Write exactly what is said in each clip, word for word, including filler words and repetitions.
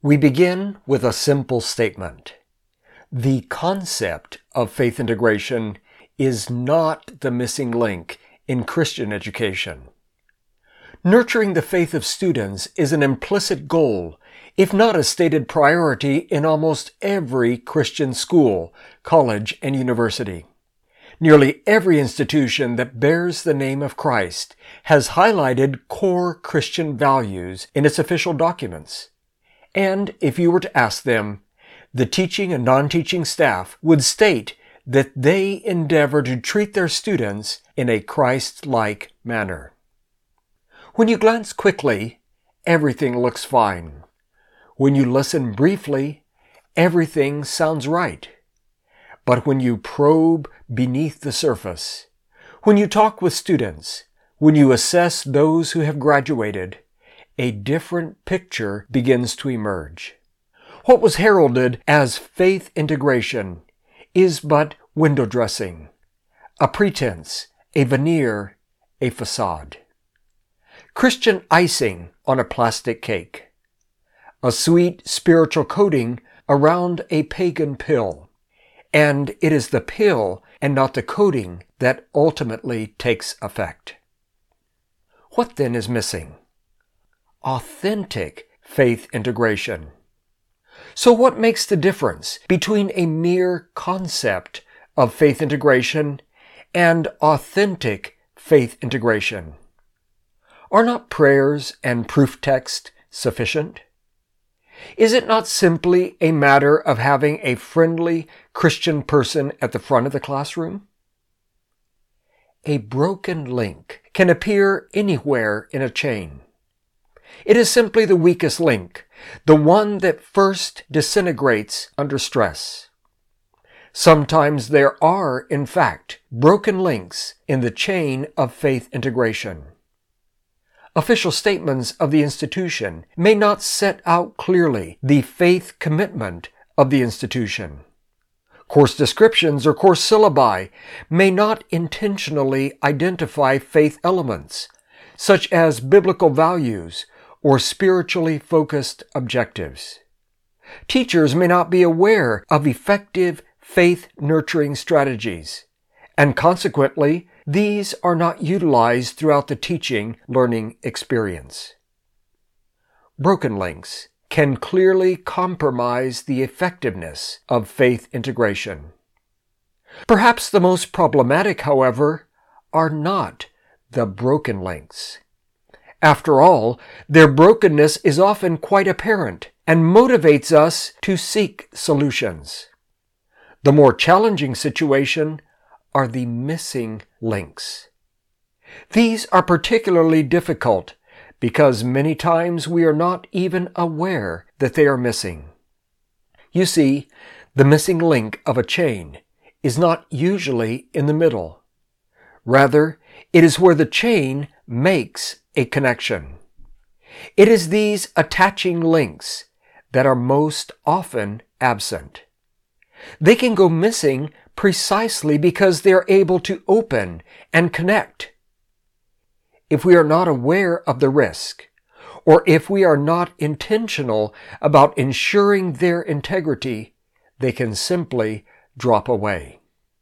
We begin with a simple statement. The concept of faith integration is not the missing link in Christian education. Nurturing the faith of students is an implicit goal, if not a stated priority, in almost every Christian school, college, and university. Nearly every institution that bears the name of Christ has highlighted core Christian values in its official documents. And if you were to ask them, the teaching and non-teaching staff would state that they endeavor to treat their students in a Christ-like manner. When you glance quickly, everything looks fine. When you listen briefly, everything sounds right. But when you probe beneath the surface, when you talk with students, when you assess those who have graduated, a different picture begins to emerge. What was heralded as faith integration is but window dressing, a pretense, a veneer, a facade. Christian icing on a plastic cake, a sweet spiritual coating around a pagan pill, and it is the pill and not the coating that ultimately takes effect. What then is missing? Authentic faith integration. So what makes the difference between a mere concept of faith integration and authentic faith integration? Are not prayers and proof text sufficient? Is it not simply a matter of having a friendly Christian person at the front of the classroom? A broken link can appear anywhere in a chain. It is simply the weakest link, the one that first disintegrates under stress. Sometimes there are, in fact, broken links in the chain of faith integration. Official statements of the institution may not set out clearly the faith commitment of the institution. Course descriptions or course syllabi may not intentionally identify faith elements, such as biblical values or spiritually focused objectives. Teachers may not be aware of effective faith-nurturing strategies, and consequently, these are not utilized throughout the teaching-learning experience. Broken links can clearly compromise the effectiveness of faith integration. Perhaps the most problematic, however, are not the broken links. After all, their brokenness is often quite apparent and motivates us to seek solutions. The more challenging situation are the missing links. These are particularly difficult because many times we are not even aware that they are missing. You see, the missing link of a chain is not usually in the middle. Rather, it is where the chain makes a connection. It is these attaching links that are most often absent. They can go missing precisely because they are able to open and connect. If we are not aware of the risk, or if we are not intentional about ensuring their integrity, they can simply drop away.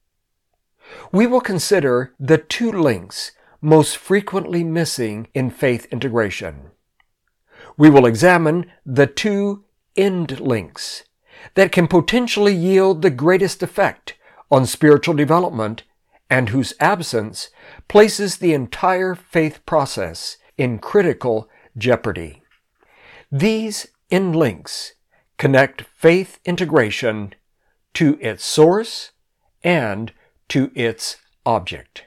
We will consider the two links most frequently missing in faith integration. We will examine the two end links that can potentially yield the greatest effect on spiritual development and whose absence places the entire faith process in critical jeopardy. These end links connect faith integration to its source and to its object.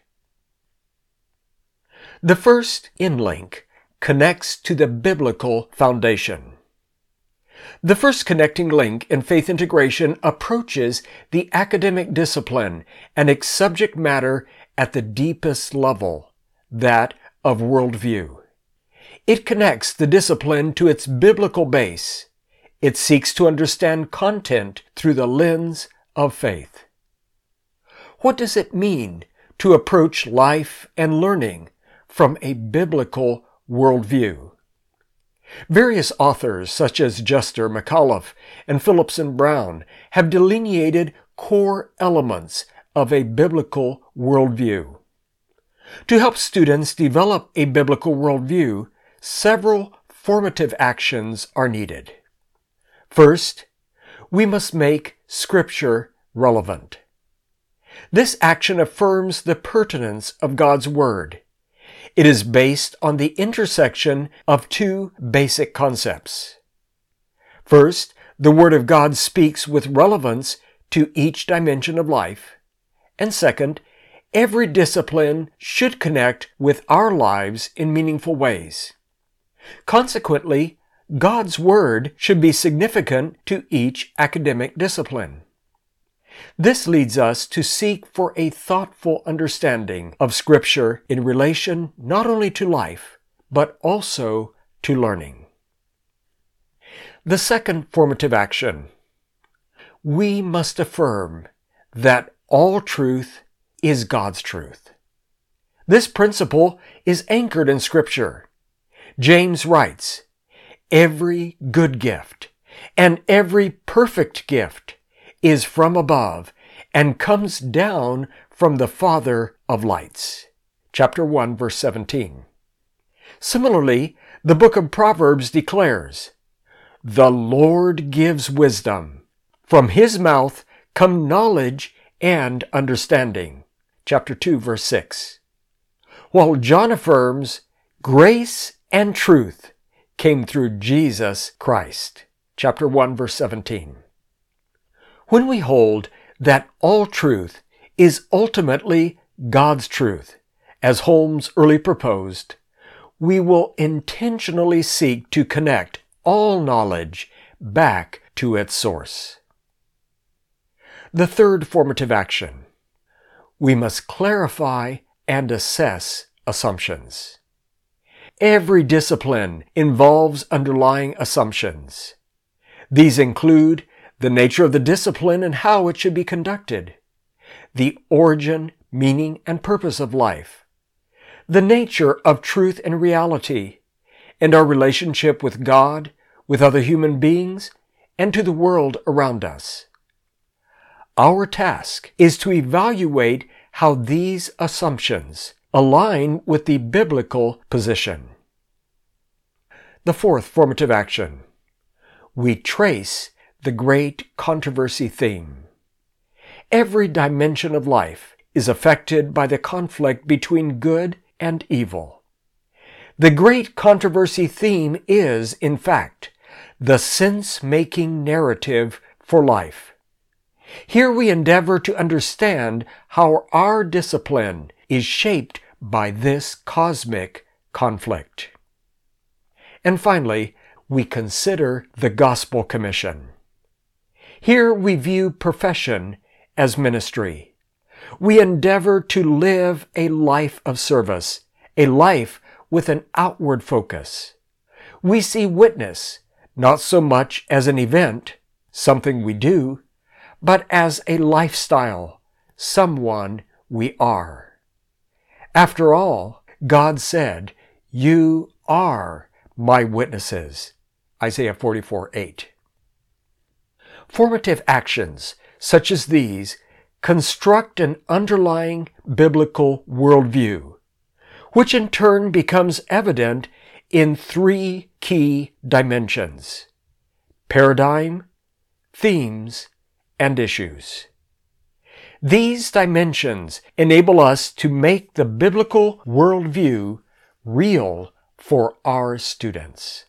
The first end link connects to the biblical foundation. The first connecting link in faith integration approaches the academic discipline and its subject matter at the deepest level, that of worldview. It connects the discipline to its biblical base. It seeks to understand content through the lens of faith. What does it mean to approach life and learning from a biblical worldview? Various authors, such as Juster, McAuliffe, and Phillipson Brown, have delineated core elements of a biblical worldview. To help students develop a biblical worldview, several formative actions are needed. First, we must make Scripture relevant. This action affirms the pertinence of God's Word. It is based on the intersection of two basic concepts. First, the Word of God speaks with relevance to each dimension of life. And second, every discipline should connect with our lives in meaningful ways. Consequently, God's Word should be significant to each academic discipline. This leads us to seek for a thoughtful understanding of Scripture in relation not only to life, but also to learning. The second formative action. We must affirm that all truth is God's truth. This principle is anchored in Scripture. James writes, "Every good gift and every perfect gift is from above and comes down from the Father of lights." Chapter one, verse seventeen. Similarly, the book of Proverbs declares, "The Lord gives wisdom. From His mouth come knowledge and understanding." Chapter two, verse six. While John affirms, "Grace and truth came through Jesus Christ." Chapter one, verse seventeen. When we hold that all truth is ultimately God's truth, as Holmes early proposed, we will intentionally seek to connect all knowledge back to its source. The third formative action. We must clarify and assess assumptions. Every discipline involves underlying assumptions. These include the nature of the discipline and how it should be conducted, the origin, meaning, and purpose of life, the nature of truth and reality, and our relationship with God, with other human beings, and to the world around us. Our task is to evaluate how these assumptions align with the biblical position. The fourth formative action. We trace the great controversy theme. Every dimension of life is affected by the conflict between good and evil. The great controversy theme is, in fact, the sense-making narrative for life. Here we endeavor to understand how our discipline is shaped by this cosmic conflict. And finally, we consider the Gospel Commission. Here we view profession as ministry. We endeavor to live a life of service, a life with an outward focus. We see witness not so much as an event, something we do, but as a lifestyle, someone we are. After all, God said, "You are my witnesses." Isaiah forty-four, eight. Formative actions such as these construct an underlying biblical worldview, which in turn becomes evident in three key dimensions: paradigm, themes, and issues. These dimensions enable us to make the biblical worldview real for our students.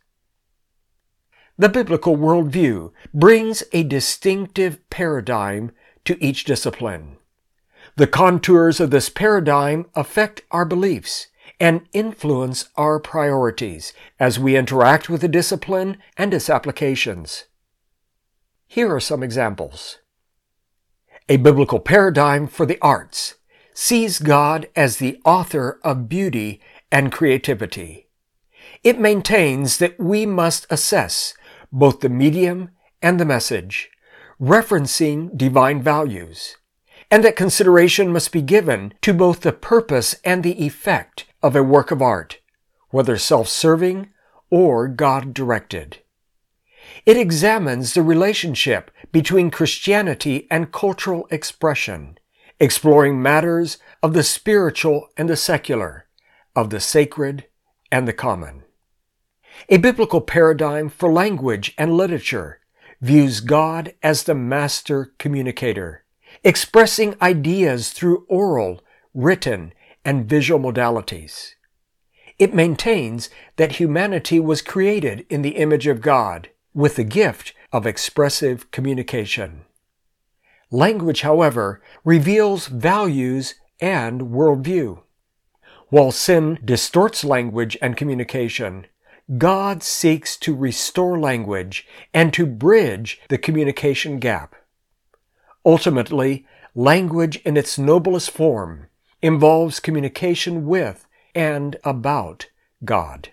The biblical worldview brings a distinctive paradigm to each discipline. The contours of this paradigm affect our beliefs and influence our priorities as we interact with the discipline and its applications. Here are some examples. A biblical paradigm for the arts sees God as the author of beauty and creativity. It maintains that we must assess both the medium and the message, referencing divine values, and that consideration must be given to both the purpose and the effect of a work of art, whether self-serving or God-directed. It examines the relationship between Christianity and cultural expression, exploring matters of the spiritual and the secular, of the sacred and the common. A biblical paradigm for language and literature views God as the master communicator, expressing ideas through oral, written, and visual modalities. It maintains that humanity was created in the image of God, with the gift of expressive communication. Language, however, reveals values and worldview. While sin distorts language and communication, God seeks to restore language and to bridge the communication gap. Ultimately, language in its noblest form involves communication with and about God.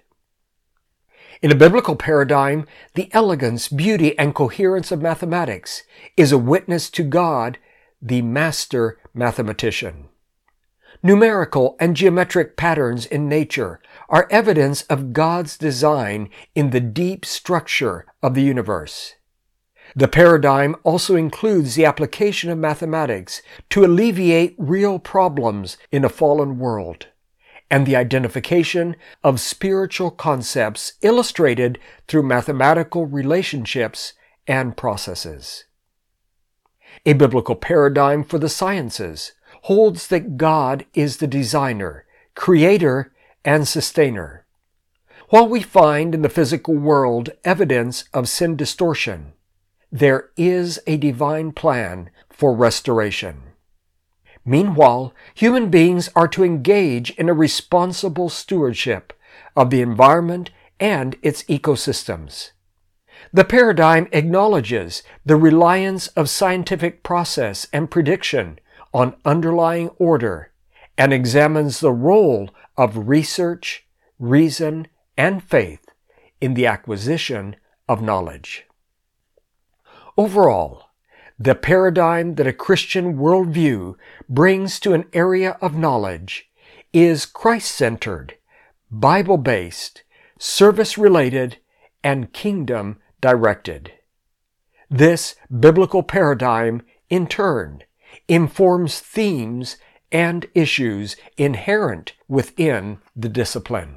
In a biblical paradigm, the elegance, beauty, and coherence of mathematics is a witness to God, the master mathematician. Numerical and geometric patterns in nature are evidence of God's design in the deep structure of the universe. The paradigm also includes the application of mathematics to alleviate real problems in a fallen world, and the identification of spiritual concepts illustrated through mathematical relationships and processes. A biblical paradigm for the sciences holds that God is the designer, creator, and sustainer. While we find in the physical world evidence of sin distortion, there is a divine plan for restoration. Meanwhile, human beings are to engage in a responsible stewardship of the environment and its ecosystems. The paradigm acknowledges the reliance of scientific process and prediction on underlying order and examines the role of research, reason, and faith in the acquisition of knowledge. Overall, the paradigm that a Christian worldview brings to an area of knowledge is Christ-centered, Bible-based, service-related, and kingdom-directed. This biblical paradigm, in turn, informs themes and issues inherent within the discipline.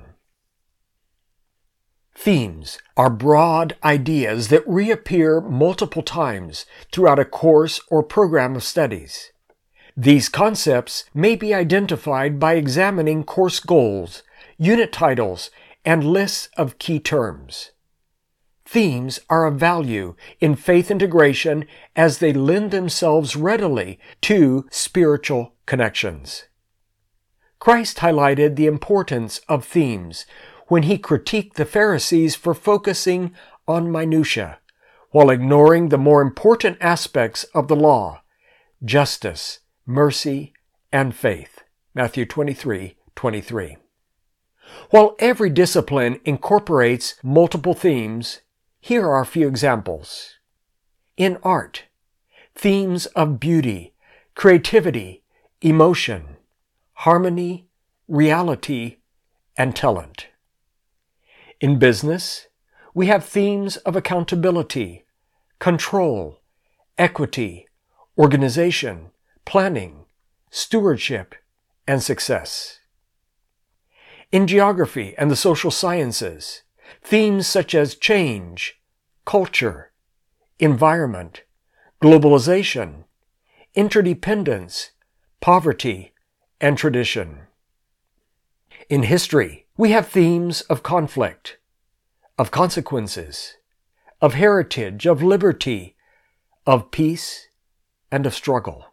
Themes are broad ideas that reappear multiple times throughout a course or program of studies. These concepts may be identified by examining course goals, unit titles, and lists of key terms. Themes are of value in faith integration as they lend themselves readily to spiritual connections. Christ highlighted the importance of themes when he critiqued the Pharisees for focusing on minutiae, while ignoring the more important aspects of the law, justice, mercy, and faith. Matthew twenty-three twenty-three. While every discipline incorporates multiple themes, here are a few examples. In art, themes of beauty, creativity, emotion, harmony, reality, and talent. In business, we have themes of accountability, control, equity, organization, planning, stewardship, and success. In geography and the social sciences, themes such as change, culture, environment, globalization, interdependence, poverty, and tradition. In history, we have themes of conflict, of consequences, of heritage, of liberty, of peace, and of struggle.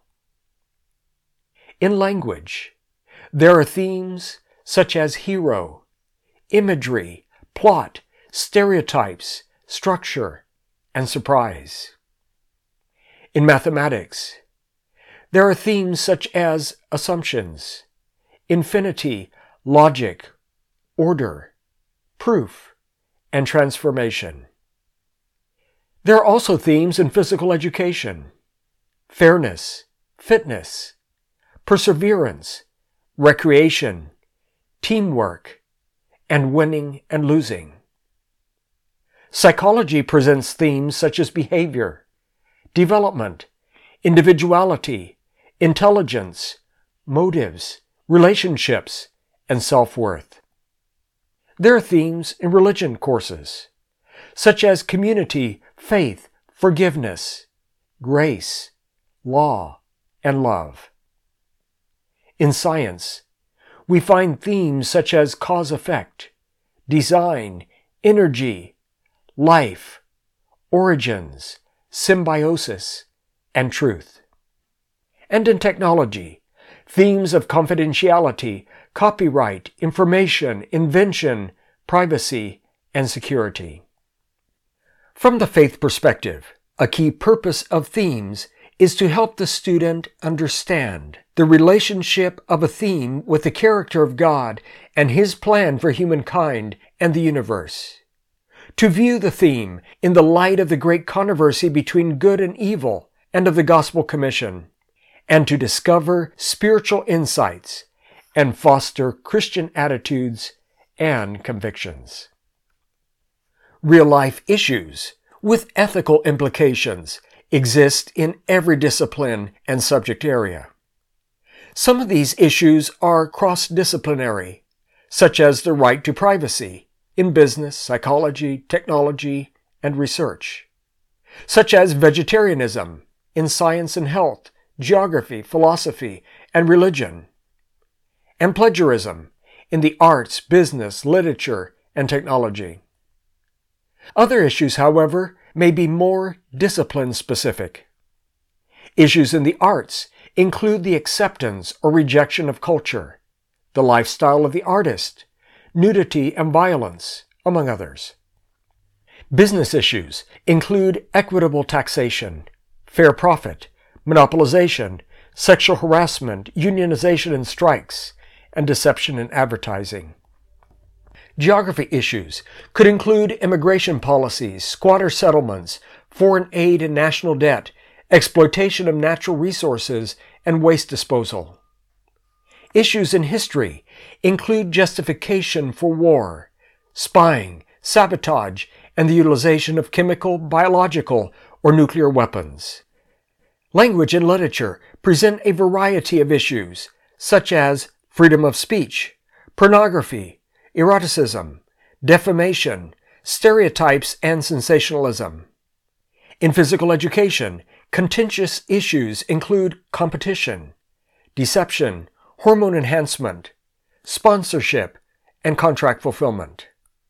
In language, there are themes such as hero, imagery, plot, stereotypes, structure, and surprise. In mathematics, there are themes such as assumptions, infinity, logic, order, proof, and transformation. There are also themes in physical education: fairness, fitness, perseverance, recreation, teamwork, and winning and losing. Psychology presents themes such as behavior, development, individuality, intelligence, motives, relationships, and self-worth. There are themes in religion courses, such as community, faith, forgiveness, grace, law, and love. In science, we find themes such as cause-effect, design, energy, life, origins, symbiosis, and truth. And in technology, themes of confidentiality, copyright, information, invention, privacy, and security. From the faith perspective, a key purpose of themes is to help the student understand the relationship of a theme with the character of God and His plan for humankind and the universe. To view the theme in the light of the great controversy between good and evil and of the Gospel Commission, and to discover spiritual insights and foster Christian attitudes and convictions. Real-life issues with ethical implications exist in every discipline and subject area. Some of these issues are cross-disciplinary, such as the right to privacy in business, psychology, technology, and research, such as vegetarianism in science and health, geography, philosophy, and religion, and plagiarism in the arts, business, literature, and technology. Other issues, however, may be more discipline-specific. Issues in the arts include the acceptance or rejection of culture, the lifestyle of the artist, nudity and violence, among others. Business issues include equitable taxation, fair profit, monopolization, sexual harassment, unionization and strikes, and deception in advertising. Geography issues could include immigration policies, squatter settlements, foreign aid and national debt, exploitation of natural resources, and waste disposal. Issues in history include justification for war, spying, sabotage, and the utilization of chemical, biological, or nuclear weapons. Language and literature present a variety of issues, such as freedom of speech, pornography, eroticism, defamation, stereotypes, and sensationalism. In physical education, contentious issues include competition, deception, hormone enhancement, sponsorship, and contract fulfillment.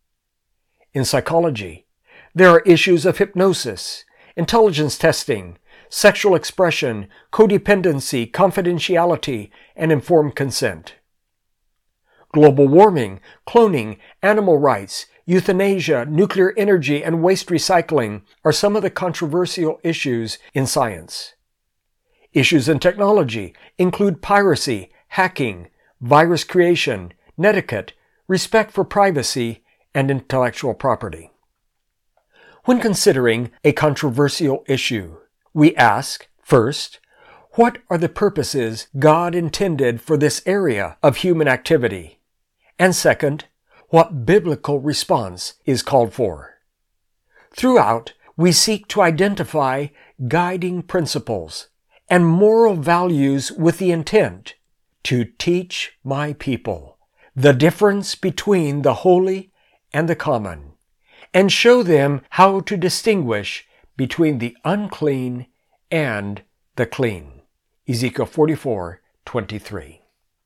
In psychology, there are issues of hypnosis, intelligence testing, sexual expression, codependency, confidentiality, and informed consent. Global warming, cloning, animal rights, euthanasia, nuclear energy, and waste recycling are some of the controversial issues in science. Issues in technology include piracy, hacking, virus creation, netiquette, respect for privacy, and intellectual property. When considering a controversial issue, we ask, first, what are the purposes God intended for this area of human activity? And second, what biblical response is called for? Throughout, we seek to identify guiding principles and moral values with the intent to teach my people the difference between the holy and the common, and show them how to distinguish between the unclean and the clean. Ezekiel forty-four twenty-three.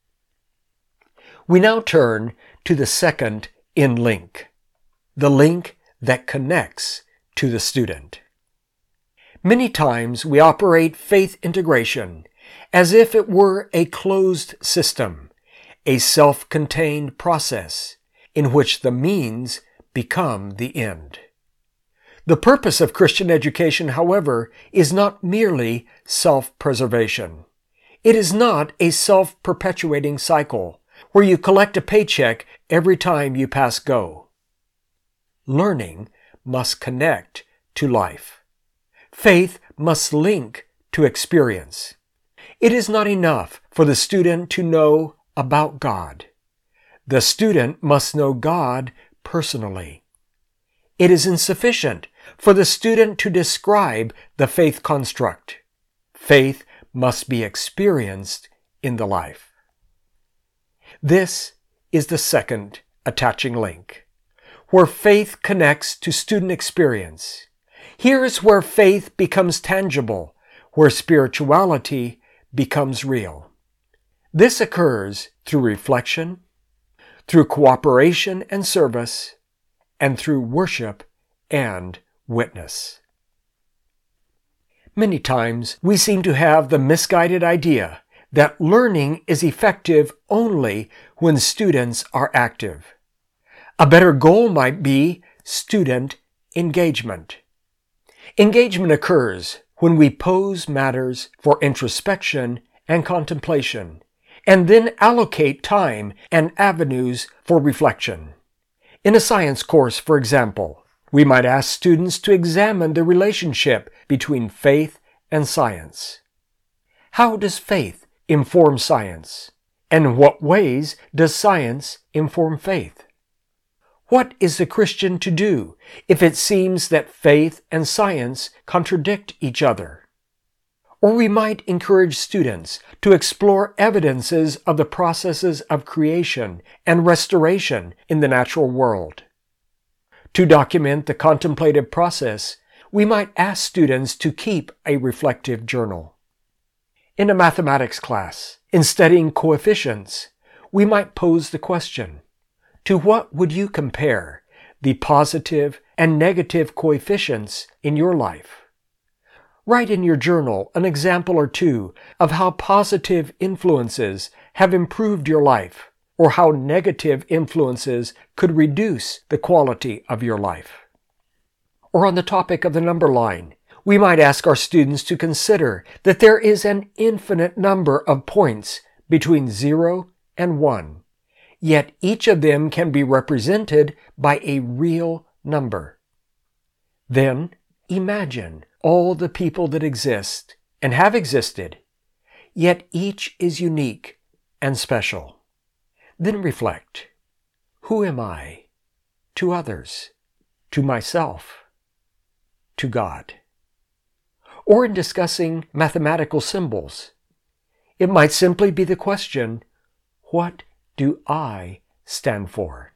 We now turn to the second in link, the link that connects to the student. Many times we operate faith integration as if it were a closed system, a self-contained process in which the means become the end. The purpose of Christian education, however, is not merely self-preservation. It is not a self-perpetuating cycle where you collect a paycheck every time you pass go. Learning must connect to life. Faith must link to experience. It is not enough for the student to know about God. The student must know God personally. it is insufficient for the student to describe the faith construct. Faith must be experienced in the life. This is the second attaching link, where faith connects to student experience. Here is where faith becomes tangible, where spirituality becomes real. This occurs through reflection, through cooperation and service, and through worship and witness. Many times we seem to have the misguided idea that learning is effective only when students are active. A better goal might be student engagement. Engagement occurs when we pose matters for introspection and contemplation, and then allocate time and avenues for reflection. In a science course, for example, we might ask students to examine the relationship between faith and science. How does faith inform science? And in what ways does science inform faith? What is the Christian to do if it seems that faith and science contradict each other? Or we might encourage students to explore evidences of the processes of creation and restoration in the natural world. To document the contemplative process, we might ask students to keep a reflective journal. In a mathematics class, in studying coefficients, we might pose the question, to what would you compare the positive and negative coefficients in your life? Write in your journal an example or two of how positive influences have improved your life, or how negative influences could reduce the quality of your life. Or on the topic of the number line, we might ask our students to consider that there is an infinite number of points between zero and one, yet each of them can be represented by a real number. Then imagine all the people that exist and have existed, yet each is unique and special. Then reflect, who am I? To others, to myself, to God. Or in discussing mathematical symbols, it might simply be the question, what do I stand for?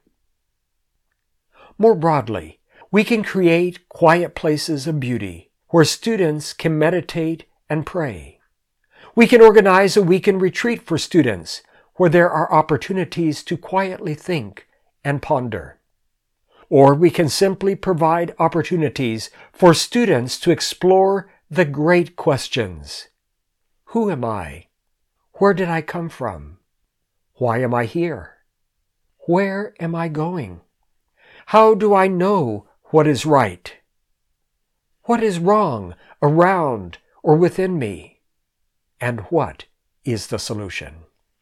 More broadly, we can create quiet places of beauty where students can meditate and pray. We can organize a weekend retreat for students where there are opportunities to quietly think and ponder. Or we can simply provide opportunities for students to explore the great questions. Who am I? Where did I come from? Why am I here? Where am I going? How do I know what is right? What is wrong around or within me? And what is the solution?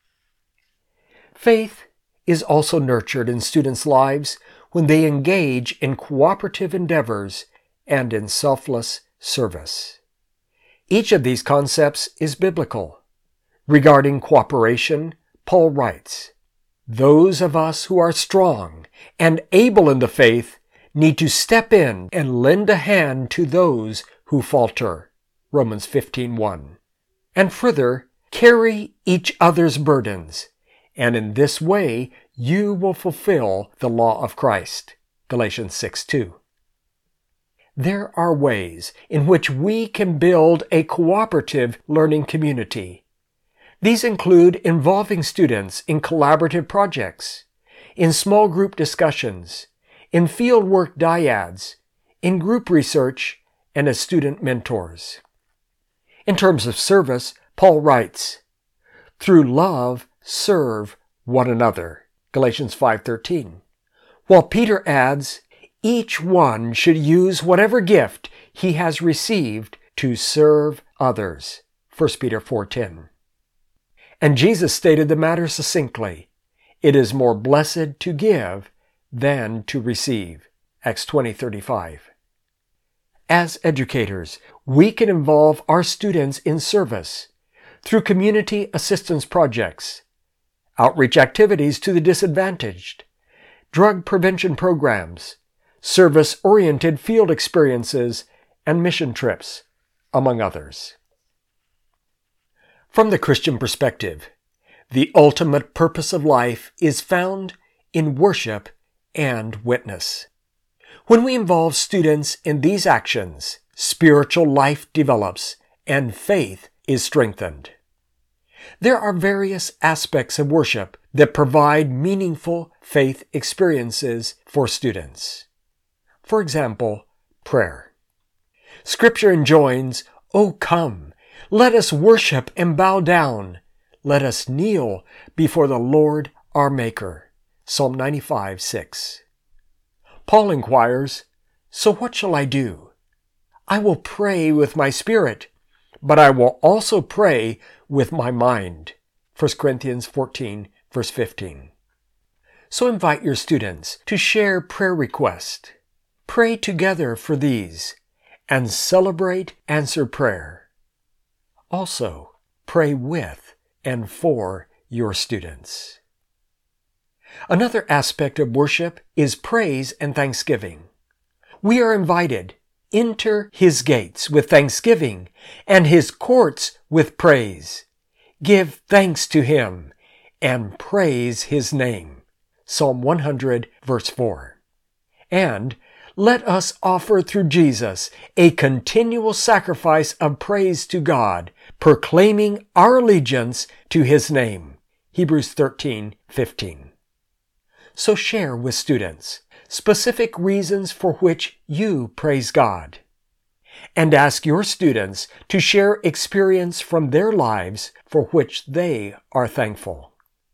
Faith is also nurtured in students' lives when they engage in cooperative endeavors and in selfless service. Each of these concepts is biblical. Regarding cooperation, Paul writes, "Those of us who are strong and able in the faith need to step in and lend a hand to those who falter." Romans fifteen one. And further, carry each other's burdens, and in this way you will fulfill the law of Christ. Galatians six two. There are ways in which we can build a cooperative learning community. These include involving students in collaborative projects, in small group discussions, in fieldwork dyads, in group research, and as student mentors. In terms of service, Paul writes, "Through love serve one another." Galatians five thirteen. While Peter adds, "Each one should use whatever gift he has received to serve others." First Peter four ten. And Jesus stated the matter succinctly, "It is more blessed to give than to receive." Acts twenty thirty-five. As educators, we can involve our students in service through community assistance projects, outreach activities to the disadvantaged, drug prevention programs, service-oriented field experiences, and mission trips, among others. From the Christian perspective, the ultimate purpose of life is found in worship and witness. When we involve students in these actions, spiritual life develops and faith is strengthened. There are various aspects of worship that provide meaningful faith experiences for students. For example, prayer. Scripture enjoins, "O come, let us worship and bow down. Let us kneel before the Lord our Maker." Psalm ninety-five, six. Paul inquires, "So what shall I do? I will pray with my spirit, but I will also pray with my mind." First Corinthians fourteen, verse fifteen. So invite your students to share prayer requests. Pray together for these, and celebrate answered prayer. Also, pray with and for your students. Another aspect of worship is praise and thanksgiving. We are invited, enter His gates with thanksgiving and His courts with praise. Give thanks to Him and praise His name. Psalm one hundred, verse four. And let us offer through Jesus a continual sacrifice of praise to God, proclaiming our allegiance to His name. Hebrews thirteen, fifteen. So share with students specific reasons for which you praise God, and ask your students to share experience from their lives for which they are thankful.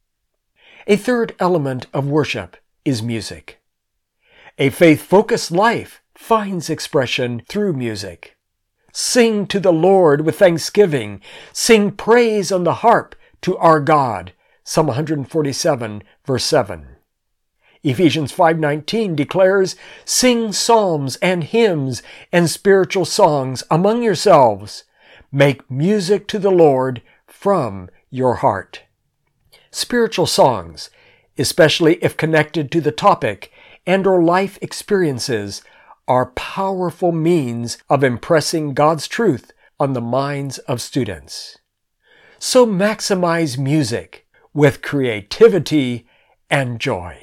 A third element of worship is music. A faith-focused life finds expression through music. Sing to the Lord with thanksgiving. Sing praise on the harp to our God. Psalm one forty-seven, verse seven. Ephesians five nineteen declares, "Sing psalms and hymns and spiritual songs among yourselves. Make music to the Lord from your heart." Spiritual songs, especially if connected to the topic and or life experiences, are powerful means of impressing God's truth on the minds of students. So maximize music with creativity and joy.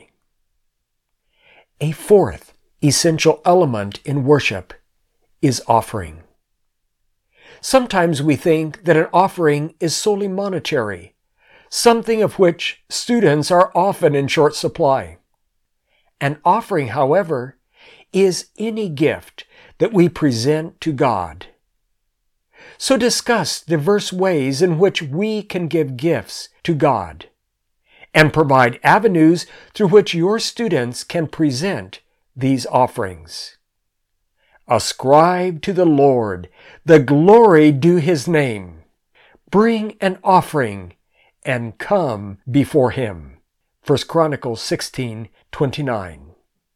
A fourth essential element in worship is offering. Sometimes we think that an offering is solely monetary, something of which students are often in short supply. An offering, however, is any gift that we present to God. So discuss diverse ways in which we can give gifts to God, and provide avenues through which your students can present these offerings. Ascribe to the Lord the glory due His name. Bring an offering and come before Him. First Chronicles sixteen, twenty-nine.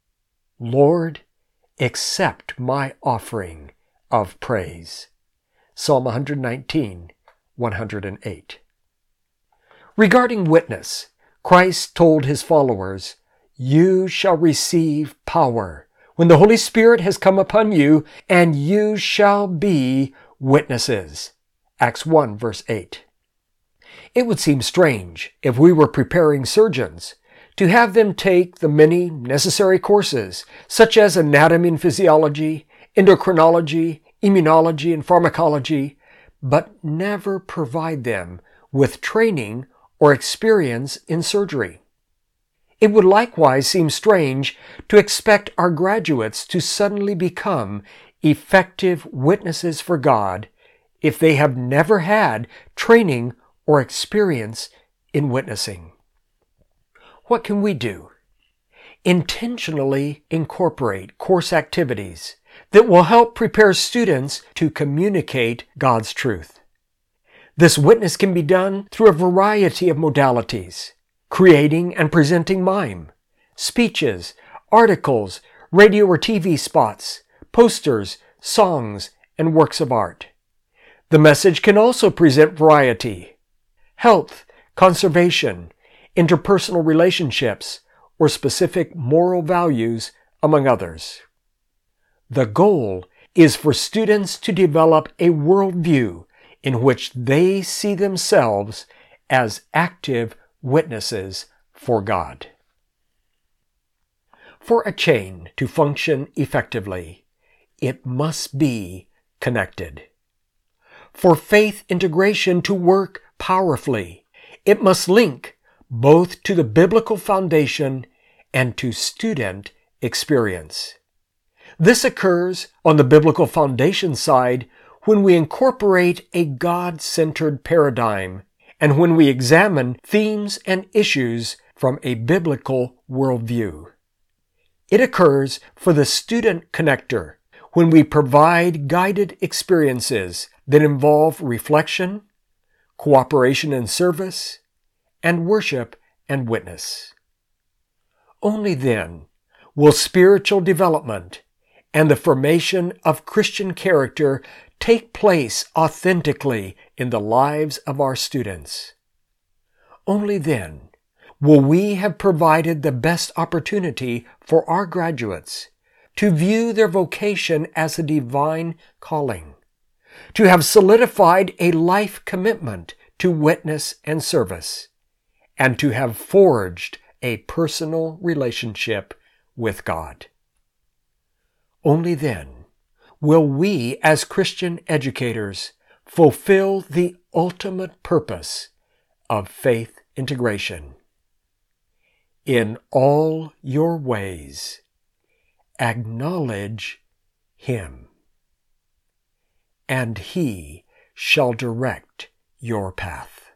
Lord, accept my offering of praise. Psalm one nineteen, one oh eight. Regarding witness, Christ told His followers, "You shall receive power when the Holy Spirit has come upon you, and you shall be witnesses." Acts one, verse eight. It would seem strange if we were preparing surgeons to have them take the many necessary courses, such as anatomy and physiology, endocrinology, immunology, and pharmacology, but never provide them with training or experience in surgery. It would likewise seem strange to expect our graduates to suddenly become effective witnesses for God if they have never had training or experience in witnessing. What can we do? Intentionally incorporate course activities that will help prepare students to communicate God's truth. This witness can be done through a variety of modalities: creating and presenting mime, speeches, articles, radio or T V spots, posters, songs, and works of art. The message can also present variety: health, conservation, interpersonal relationships, or specific moral values, among others. The goal is for students to develop a worldview in which they see themselves as active witnesses for God. For a chain to function effectively, it must be connected. For faith integration to work powerfully, it must link both to the biblical foundation and to student experience. This occurs on the biblical foundation side when we incorporate a God-centered paradigm and when we examine themes and issues from a biblical worldview. It occurs for the student connector when we provide guided experiences that involve reflection, cooperation and service, and worship and witness. Only then will spiritual development and the formation of Christian character take place authentically in the lives of our students. Only then will we have provided the best opportunity for our graduates to view their vocation as a divine calling, to have solidified a life commitment to witness and service, and to have forged a personal relationship with God. Only then will we, as Christian educators, fulfill the ultimate purpose of faith integration. In all your ways, acknowledge Him, and He shall direct your path.